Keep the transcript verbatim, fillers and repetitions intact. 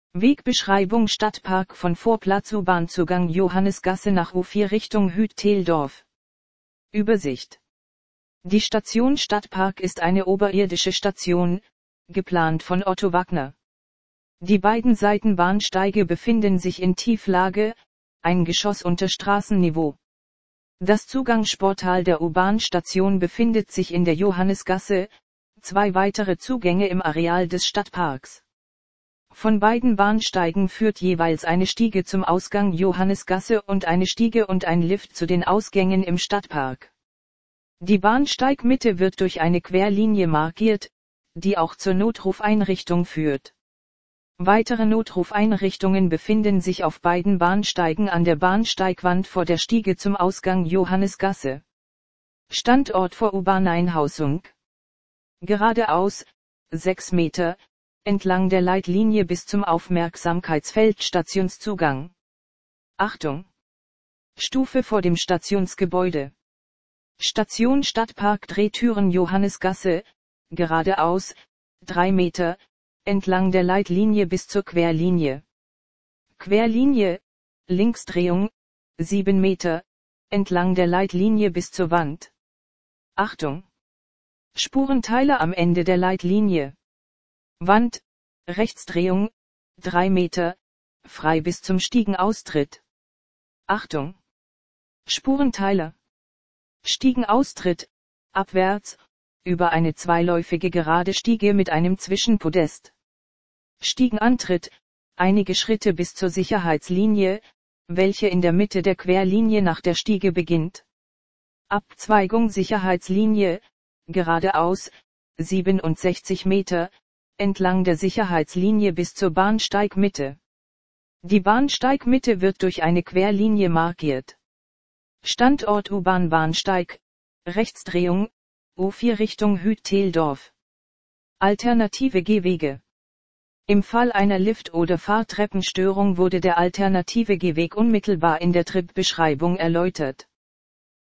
Wegbeschreibung Stadtpark von Vorplatz U-Bahn-Zugang Johannisgasse nach U vier Richtung Hüt-Theldorf. Übersicht. Die Station Stadtpark ist eine oberirdische Station, geplant von Otto Wagner. Die beiden Seitenbahnsteige befinden sich in Tieflage, ein Geschoss unter Straßenniveau. Das Zugangsportal der U-Bahn-Station befindet sich in der Johannisgasse, zwei weitere Zugänge im Areal des Stadtparks. Von beiden Bahnsteigen führt jeweils eine Stiege zum Ausgang Johannisgasse und eine Stiege und ein Lift zu den Ausgängen im Stadtpark. Die Bahnsteigmitte wird durch eine Querlinie markiert, die auch zur Notrufeinrichtung führt. Weitere Notrufeinrichtungen befinden sich auf beiden Bahnsteigen an der Bahnsteigwand vor der Stiege zum Ausgang Johannisgasse. Standort vor U-Bahn-Einhausung. Geradeaus, sechs Meter, entlang der Leitlinie bis zum Aufmerksamkeitsfeld Stationszugang. Achtung! Stufe vor dem Stationsgebäude. Station Stadtpark Drehtüren Johannisgasse, geradeaus, drei Meter, entlang der Leitlinie bis zur Querlinie. Querlinie, Linksdrehung, sieben Meter, entlang der Leitlinie bis zur Wand. Achtung! Spurenteiler am Ende der Leitlinie. Wand, Rechtsdrehung, drei Meter, frei bis zum Stiegenaustritt. Achtung! Spurenteiler. Stiegenaustritt, abwärts, über eine zweiläufige gerade Stiege mit einem Zwischenpodest. Stiegenantritt, einige Schritte bis zur Sicherheitslinie, welche in der Mitte der Querlinie nach der Stiege beginnt. Abzweigung Sicherheitslinie, geradeaus, siebenundsechzig Meter, entlang der Sicherheitslinie bis zur Bahnsteigmitte. Die Bahnsteigmitte wird durch eine Querlinie markiert. Standort U-Bahn-Bahnsteig, Rechtsdrehung, U vier Richtung Hüt-Theldorf. Alternative Gehwege. Im Fall einer Lift- oder Fahrtreppenstörung wurde der alternative Gehweg unmittelbar in der Tripbeschreibung erläutert.